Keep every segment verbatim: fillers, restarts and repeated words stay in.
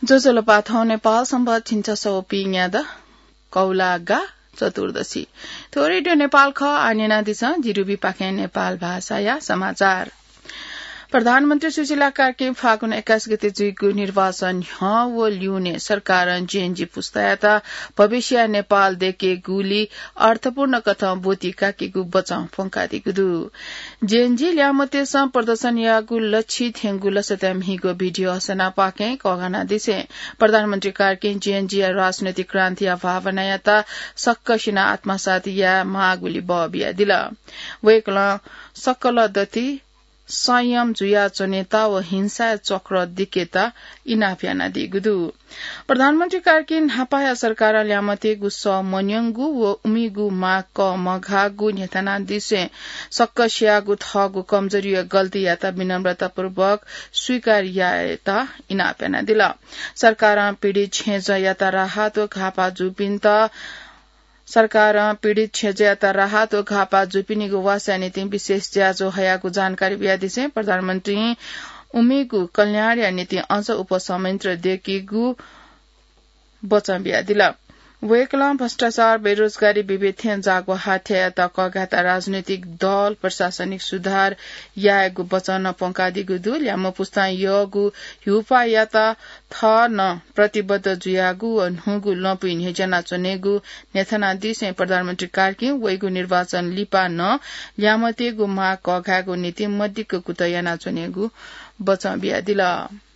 जोजोलपाथौ नेपाल सम्बत छिन्छ पिङयाद कौलागा चतुर्दशी तो रेडियो नेपाल ख आन्यना दिशा जिरुबी पाखे नेपाल भाषा या समाचार प्रधानमन्त्री सुशीला कार्की फागुन एक्काइस गते जुइगु निर्वाचन ह ल्युने सरकार जेएनजी पुस्तायता भविष्य नेपाल देके गुली अर्थपूर्ण कथा बोती काकीगु बचाउ फंकादी गुदु जेएनजी ल्यामते स प्रदर्शन यागु लक्षित हेंगु लसतम हिगो भिडियो हसना पाके कगाना दिसे प्रधानमन्त्री कार्की जेएनजी राजनैतिक क्रान्ति भावना याता सक्कसिना आत्मसात या मागुली बबिया दिला वेकला सक्कल दति संयम जुया चनेता व हिंसा चक्र दिकेता इनाफ्याना दिगुदु प्रधानमन्त्री कार्किन हापाया सरकार ल्यामते गुस्स मन्यंगु व उमिगु मा क मघागु नेतना दिसे सक्कसियागु थगु कमजोरी गल्ती याता विनम्रता पूर्वक स्वीकार याता इनाफ्याना दिला सरकार पीडित छेज याता राहत व घापा जुपिन्त सरकार पीड़ित छेजयाता राहत ओ घापा जुपिनीगु वासा नीति विशेष ज्याजो हयागु जानकारी बियादिसे प्रधानमन्त्री उमेगु कल्याण या नीति अझ उपसंयन्त्र देखिगु वचन बियादिला वेकला भ्रष्टाचार बेरोजगारी विभेद जागो हाथ्या कगाता राजनैतिक दल प्रशासनिक सुधार यागु वचन पंकादिगु दु ल्याम पुस्ता यगु युपा याता थ न प्रतिबद्ध जुयागु अनहुगु लपिन हेजना चनेगु नेथना दिसे प्रधानमन्त्री कार्की वेगु निर्वाचन लिपा न ल्यामतेगु मा कगागु नीति मध्यको कुतयाना चनेगु वचन बियादिला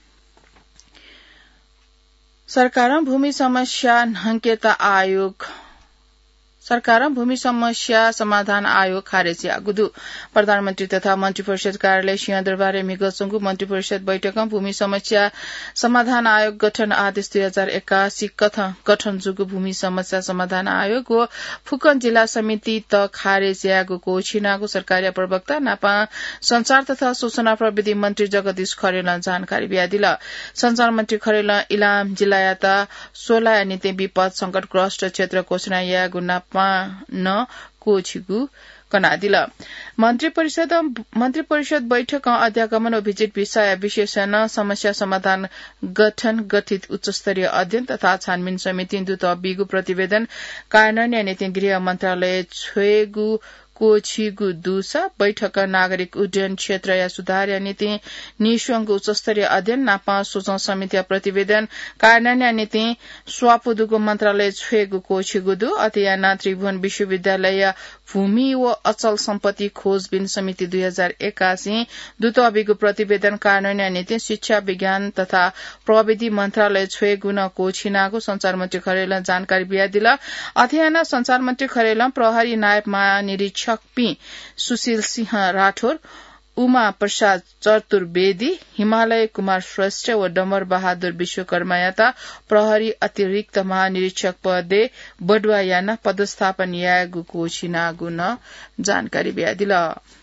सरकार भूमि समस्या नहंकेता आयोग सरकार भूमि समस्या समाधान आयोग खारेज यागुदु प्रधानमन्त्री तथा मन्त्री परिषद कार्यालय सिंहदरबार मिगसंगु मन्त्री परिषद बैठकमा भूमि समस्या समाधान आयोग गठन आदेश दुई हजार एक्कासी कथा गठन जुगु भूमि समस्या समाधान आयोग व फुकन जिल्ला समिति त खारेज यागुको छिनागु सरकारी प्रवक्ता नापा संचार तथा सूचना प्रविधि मन्त्री जगदीश खरेल जानकारी बियादिला संचार मन्त्री खरेल इलाम जिल्ला याता सोला नीति विपद संकटग्रस्त क्षेत्र घोषणा यागु नाप न कोछिगु कनादिला मन्त्री परिषद मन्त्री परिषद बैठक अध्यागमन ओ भिजिट विषय विशेषण समस्या समाधान गठन गठित उच्च स्तरीय अध्ययन तथा छानबिन समिति दुत बिगु प्रतिवेदन कार्यान्वयन नीति गृह मन्त्रालय छेगु कोछिगु दुसा बैठक नागरिक उड्डयन क्षेत्र या सुधार या नीति निशुंग उच्च स्तरीय अध्ययन नापा सूचना समिति प्रतिवेदन कार्यान्वयन नीति स्वापुदुगु मन्त्रालय छेगु कोछिगु दु अतियाना त्रिभुवन विश्वविद्यालय भूमि व अचल सम्पत्ति खोजबिन समिति दुई हजार एक्कासी दुत अभिगु प्रतिवेदन कार्यान्वयन नीति शिक्षा विज्ञान तथा प्रविधि मन्त्रालय छेगु न कोछिनागु संचार मन्त्री खरेल जानकारी बियादिला अतियाना संचार मन्त्री खरेल प्रहरी नायब महानिरीक्षक पी सुशील सिंह राठौर उमा प्रसाद चतुर्वेदी हिमालय कुमार श्रेष्ठ व डमर बहादुर विश्वकर्मा याता प्रहरी अतिरिक्त महानिरीक्षक पदे बडुवा याना पदस्थापन यागुको छिनागु न जानकारी बियादिला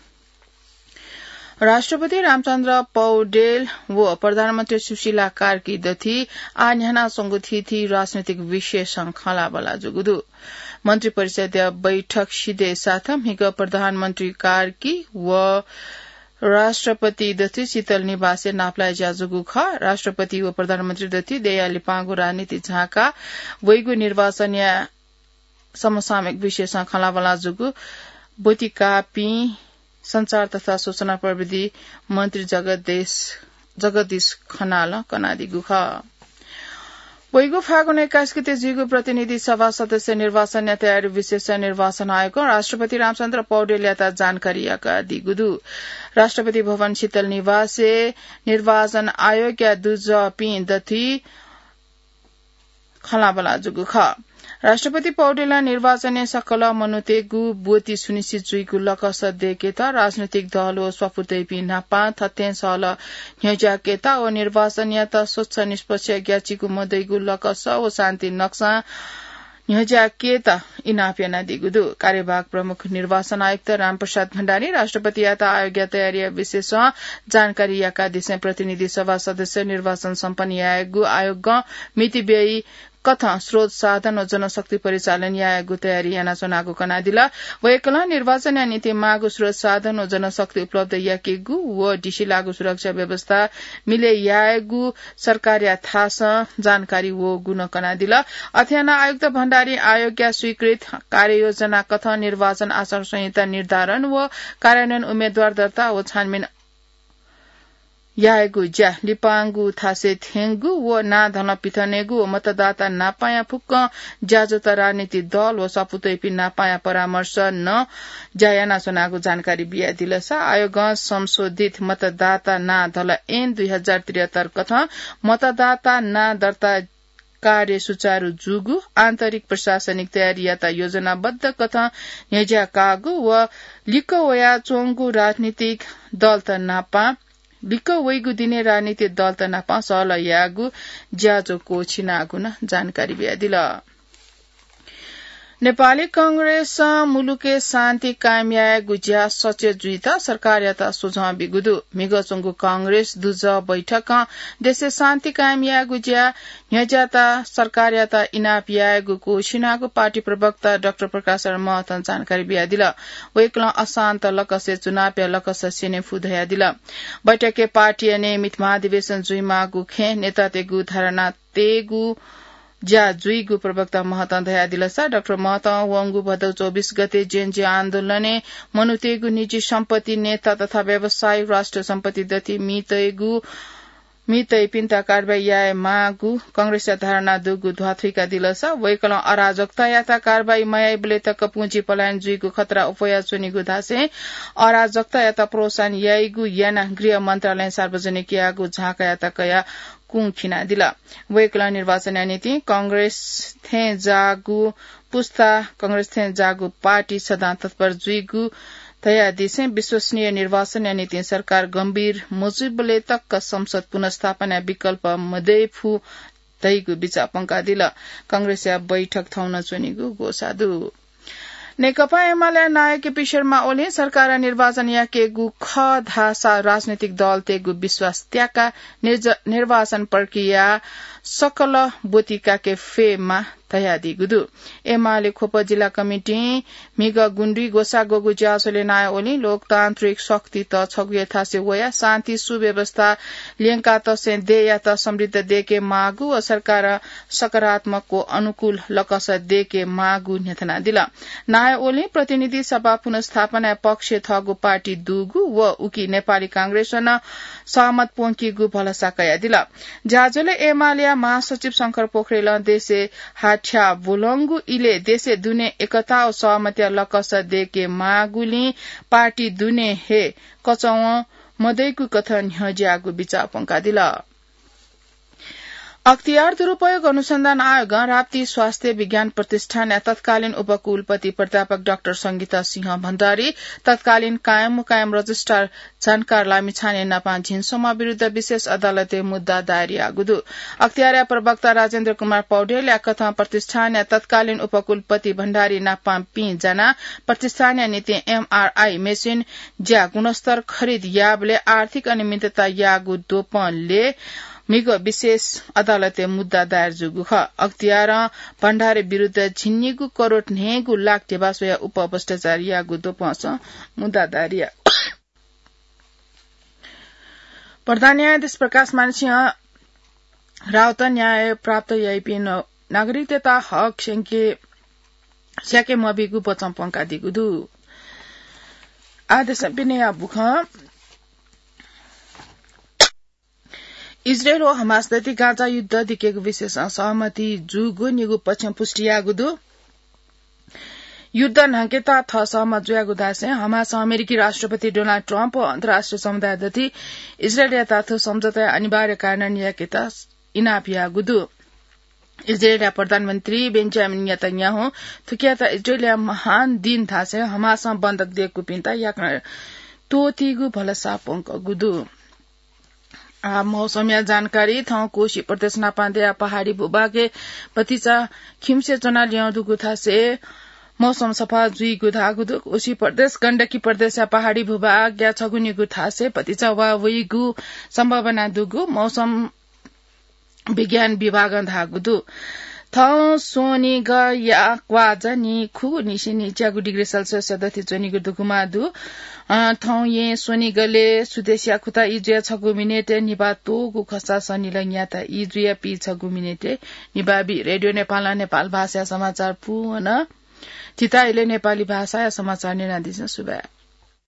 राष्ट्रपति रामचन्द्र पौडेल व प्रधानमन्त्री सुशीला कार्की दथि आन्याना संगठित राजनैतिक विषय संखला बला जुगुदु मन्त्री परिषद बैठक सिधे साथम हिग प्रधानमन्त्री कार्की व राष्ट्रपति दथि शीतल निवासे नाप्लाय जाजुगु ख राष्ट्रपति व प्रधानमन्त्री दथि दयाली पागु राजनीति झाका वैगु निर्वाचन या समसामयिक विषय संखला बला जुगु बोतिका पी संचार तथा सूचना प्रविधि मन्त्री जगदीश जगदीश खनाल कनादी गुखा वैगु फागुन एक्काइस गते जिगु प्रतिनिधि सभा सदस्य निर्वाचन या तयारी विशेष निर्वाचन आयोग राष्ट्रपति रामचन्द्र पौडेल याता जानकारी याका दिगुदु राष्ट्रपति भवन शीतल निवासे निर्वाचन आयोग या दुज पी दथि खलाबला जुगु ख राष्ट्रपति पौडेल निर्वाचन सकल मनुतेगु बोती सुनिश्चित जुइगु लकस देकेता राजनैतिक दल ओ स्वपुतै नापा थते सल न्यजाकेता ओ निर्वाचन या त स्वच्छ निष्पक्ष ग्याचिगु मदैगु लकस ओ शान्ति नक्सा न्यजाकेता इनाप्याना दिगुदु कार्यवाहक प्रमुख निर्वाचन आयुक्त रामप्रसाद भण्डारी राष्ट्रपति याता आयोग तयारी विशेष जानकारी याका दिशा प्रतिनिधि सभा सदस्य निर्वाचन सम्पन्न आयोग आयोग मिति व्यय कथ स्रोत साधन व जनशक्ति परिचालन यागु तयारी याना सोनागु कनादिला वयकला निर्वाचन या नीति मागु स्रोत साधन व जनशक्ति उपलब्ध याकेगु व डिसी लागु सुरक्षा व्यवस्था मिले यागु सरकार या थास जानकारी वो गुण कनादिला अध्ययन आयुक्त भण्डारी आयोग स्वीकृत कार्ययोजना कथ निर्वाचन आचार संहिता निर्धारण व कार्यान्वयन उम्मेद्वार दर्ता व छानबिन यागु ज्या लिपांगु थासे थेंगु व ना धन पिथनेगु व मतदाता नापाया फुक्क ज्याजोत राजनीति दल व सपुतैपि नापाया परामर्श न जायाना सोनागु जानकारी बिया दिलसा आयोग संशोधित मतदाता ना धल एन दुई हजार त्रिहत्तर कथा मतदाता ना दर्ता कार्य सुचारू जुगु आन्तरिक प्रशासनिक तयारी याता योजनाबद्ध कथा नेज्या कागु व लिकोया चोंगु राजनीतिक दल त नापा लिको वैगु दिने राजनीतिक दल त नापा सल यागु ज्याजो कोछिनागु न जानकारी बिया दिल नेपाली कांग्रेस मुलुके शान्ति कायमिया गुज्या सचेत जुइता सरकार याता सुझाव बिगुदु मिगचंगु कांग्रेस दुज बैठक देशे शान्ति कायमिया गुज्या न्यजाता सरकार याता इनापिया गुको छिनागु पार्टी प्रवक्ता डाक्टर प्रकाश महतन जानकारी बिया दिल वेकला अशान्त लकसे चुनाव या लकस सेने फुधया दिल बैठके पार्टी नियमित महाधिवेशन जुइमा गुखे नेता तेगु धारणा तेगु ज्या जुइगु प्रवक्ता महतन दया दिलसा डाक्टर महत वंगु भदौ चौबीस गते जेनजी आन्दोलने मनुतेगु निजी सम्पत्ति नेता तथा व्यवसायिक राष्ट्र सम्पत्ति दति मितैगु मितै पिन्ता कारबाही याय मागु कांग्रेस धारणा दुगु ध्वाथुइका दिलसा वैकल अराजकता याता कारबाही मयाइ बलेतक पुँजी पलायन जुइगु खतरा उपया चुनिगु धासे अराजकता याता प्रोत्साहन याइगु याना गृह मन्त्रालय सार्वजनिक यागु झाका याता कया कुंखिना दिला वैकला निर्वाचन नीति कांग्रेस थे जागु पुस्ता कांग्रेस थे जागु पार्टी सदा तत्पर जुइगु तया दिसे विश्वसनीय निर्वाचन नीति सरकार गंभीर मुजिबले तक संसद पुनर्स्थापना विकल्प मदैफु तैगु बिचापंका दिला कांग्रेस या बैठक थौन चुनिगु गोसादु नेकपा एमाले नायक पिशरमा ओले सरकार निर्वाचन याकेगु ख धासा राजनीतिक दल तेगु विश्वास त्याका निर्वाचन प्रक्रिया सकल बोतिका के फेमा तयादी गुदु एमाले खोप जिल्ला कमिटी मिग गुण्डी गोसा गोगु ज्यासोले नाय ओली लोकतान्त्रिक शक्ति त छगुए थासे वया शान्ति सुव्यवस्था लियंका त से दे या त समृद्ध देके मागु व सरकार सकारात्मक को अनुकूल लकस देके मागु नेतना दिला नाय ओली प्रतिनिधि सभा पुनर्स्थापना पक्ष थगु पार्टी दुगु व उकी नेपाली कांग्रेस न सहमत पोंकीगु भलसा कया दिला ज्याजोले एमाले महासचिव शंकर पोखरेल देशे हाठ्या बोलंगु इले देशे दुने एकता और सहमति लकस देके मागुली पार्टी दुने हे कचौ मदैकु कथन हज्यागु बिचापंका दिला अख्तियार दुरूपयोग अनुसंधान आयोग राप्ती स्वास्थ्य विज्ञान प्रतिष्ठान या तत्कालीन उपकुलपति प्राध्यापक डाक्टर संगीता सिंह भण्डारी तत्कालीन कायम कायम रजिस्ट्रार जानकार लामिछाने नापा झिन्सोमा विरूद्ध विशेष अदालते मुद्दा दायर आगुदु अख्तियार प्रवक्ता राजेन्द्र कुमार पौडेल या कथा प्रतिष्ठान या तत्कालीन उपकुलपति भण्डारी नापा पी जना प्रतिष्ठान या नीति एमआरआई मेसिन ज्या गुणस्तर खरिद याबले आर्थिक अनियमितता यागु दोपले मिग विशेष अदालते मुद्दा दायर जुगु ख अख्तियार भण्डारी विरूद्ध झिन्नीगु करोड़ नेगु लाख टेबासोया उप भ्रष्टाचार यागु दोपस मुद्दा दायर प्रधान न्यायाधीश प्रकाश मानसिंह राउत न्याय प्राप्त याइपी नागरिकता हक संके स्याके मबिगु बचम्पंका दिगुदु आदेश पिने बुख इजरायल और हमास दति गाजा युद्ध दिकेको विशेष सहमति जुगु निगु पश्चिम पुष्टियागुदु युद्ध नाकेता थ सहमत जुयागु दासे हमास अमेरिकी राष्ट्रपति डोनाल्ड ट्रम्प और अन्तर्राष्ट्रिय समुदाय दति इजरायल याताथ सम्झौता अनिवार्य कारण याकेता इनापियागुदु इजरायल प्रधानमन्त्री बेन्जामिन नेतन्याहु थुकियाता इजरायल महान दिन थासे हमास बन्दक दिएको पिन्ता याक तोतिगु भलसा पंक गुदु मौसमिया जानकारी ठाउँ कोशी प्रदेश नापान्दे पहाड़ी भूभागे पतिचा खिम्से चना ल्याउँदुगु थासे मौसम सफा जुइगु धागुदु कोशी प्रदेश गण्डकी प्रदेश पहाड़ी भूभाग या छगुनिगु थासे पतिचा वा वइगु सम्भावना दुगु मौसम विज्ञान विभाग धागुदु थ सोनी ग या क्वाजनी खु निसिनी च्यागु डिग्री सेल्सियस दथि जोनी गु दुकुमादु थ ये सोनी गले सुदेशिया खुता इजुया छगु मिनेटे निबा तो गु खसा सनी लन्याता इजुया पि छगु मिनेटे निबाबी रेडियो नेपाल नेपाल भाषा समाचार पुन चिताइले नेपाली भाषा समाचार निनादिस सुबा